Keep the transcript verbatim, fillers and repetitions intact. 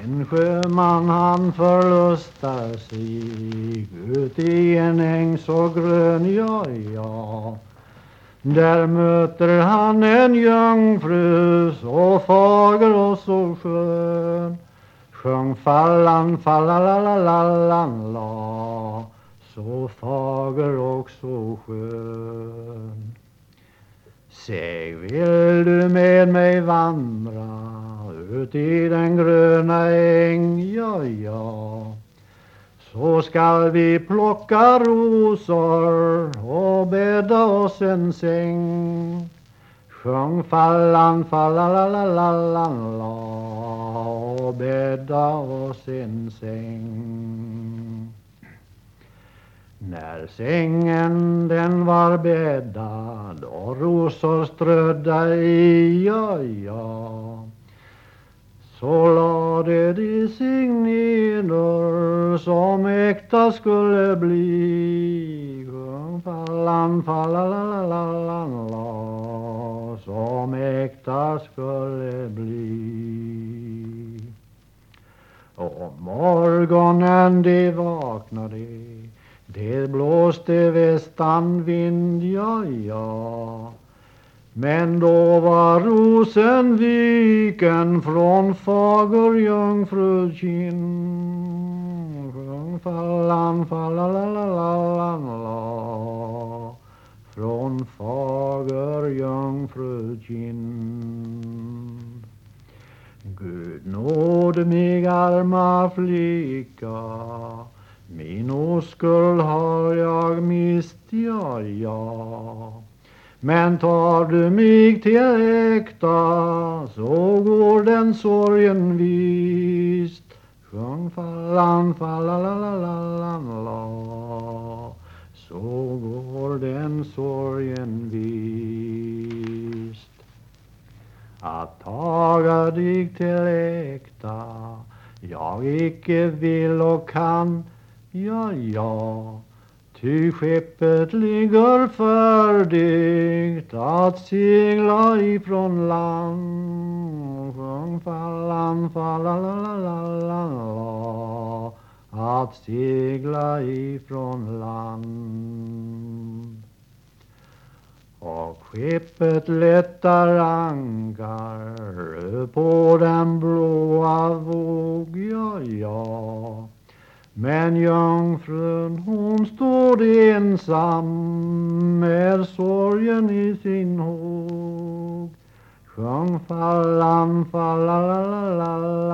En sjöman han förlustar sig ut i en äng så grön, ja, ja. Där möter han en jungfru så fager och så skön. Sjung fallan, fallalalalalan, la, så fager och så skön. Säg, vill du med mig vandra ut i den gröna äng, ja, ja. Så skall vi plocka rosor och bädda oss en säng. Sjung fallan, fallalalalalan, la, och bädda oss en säng. När sängen den var bäddad och rosor strödda i, ja, ja. Så lade de sig neder som äkta skulle bli. Sjung fallan, fallalalalalan, la, som äkta skulle bli. Och morgonen de vaknade, det blåste västanvind, ja, ja. Men då var rosen viken från fager jungfru kind. Sjung fallan, fallalalalalan, la, från fager jungfru kind. Gud nåde mig arma flicka, min oskuld har jag mist, ja, ja. Men tar du mig till äkta så går den sorgen vist. Sjung fallan, fallalalalalan, la, så går den sorgen vist. Att taga dig till äkta jag icke vill och kan, ja, ja. Ty skeppet ligger färdigt att segla ifrån land. Sjung fallan, fallalalalalan, la, att segla ifrån land. Och skeppet lättar ankar på den blåa våg, ja, ja. Men jungfrun hon står ensam med sorgen i sin håg. Sjung fallan, fallalalala.